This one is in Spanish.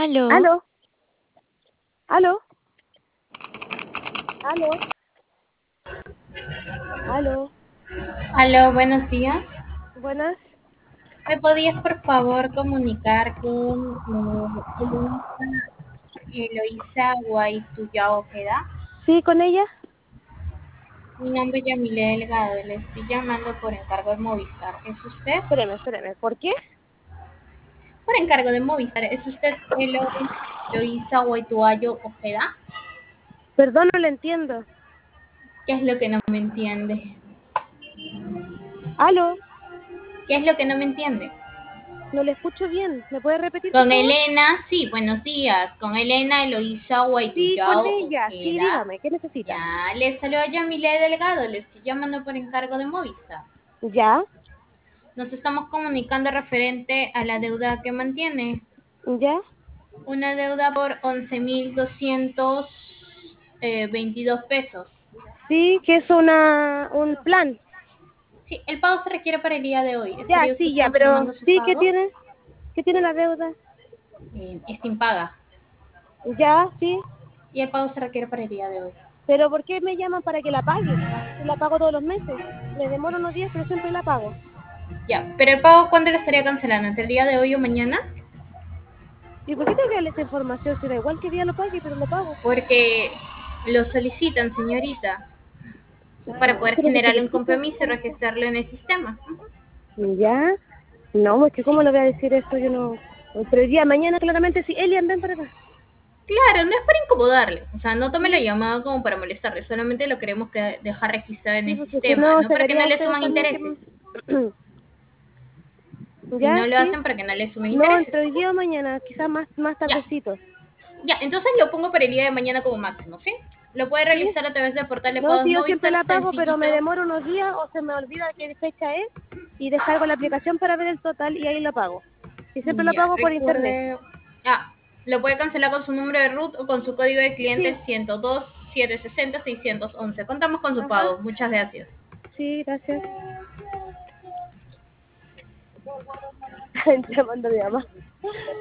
Aló, Aló, aló, aló, aló. Aló, buenos días. Buenas. ¿Me podías por favor comunicar con Eloísa Guaituya Ojeda? ¿Sí, con ella? Mi nombre es Yamile Delgado y le estoy llamando por encargo de Movistar. ¿Es usted? Espéreme. ¿Por qué? Por encargo de Movistar. ¿Es usted Eloísa Guaituayo Ojeda? Perdón, no le entiendo. ¿Qué es lo que no me entiende? Aló, ¿Qué es lo que no me entiende? no le escucho bien. ¿Me puede repetir, por Con favor? Elena, sí, buenos días. Con Elena Eloísa Sí, con Guaituyao ella. Sí, Ojeda. dígame, ¿qué necesita? Ya, le saluda Yamile Delgado, le estoy llamando por encargo de Movistar. ¿Ya? Nos estamos comunicando referente a la deuda que mantiene. ¿Ya? Una deuda por 11.222 pesos. Sí, que es un plan. Sí, el pago se requiere para el día de hoy. Ya, ¿Estaría usted sí, ya, pero confirmando su sí, ¿qué pago? tiene? ¿Qué tiene la deuda? Está impaga. Ya, sí. Y el pago se requiere para el día de hoy. Pero ¿por qué me llaman para que la pague? Si la pago todos los meses. Me demoro unos días, pero siempre la pago. Ya, pero el pago, ¿cuándo lo estaría cancelando? ¿Entre el día de hoy o mañana? ¿Y por qué tengo que darle esa información si da igual que día lo pague, pero lo pago? Porque lo solicitan, señorita, para No, poder pero generarle un necesito. compromiso y registrarlo en el sistema. ¿Ya? No, es que Sí. cómo le voy a decir esto, yo no. Pero el día mañana claramente sí. Elian, ven para acá. Claro, no es para incomodarle, o sea, no tome la Sí, llamada como para molestarle, solamente lo queremos dejar registrado en sí, el porque si sistema, no, no se para que no debería le ustedes suman también intereses. que... Si ¿Ya? no lo Sí. hacen para que no le sumen No, intereses. entre hoy día o mañana, quizás más Ya, tardecito. ya, entonces lo pongo para el día de mañana como máximo, ¿sí? Lo puede ¿Sí? realizar a través del portal de No, pagos sí, yo siempre Movistar, la pago, pero me sencillito. demoro unos días o se me olvida qué fecha es y descargo la aplicación para ver el total y ahí la pago. Y siempre la Ya, pago por internet. recuerde. Ah, lo puede cancelar con su número de root o con su código de cliente Sí, 102-760-611. Contamos con su ajá, pago. Muchas gracias. sí, gracias. Llamando a mi mamá.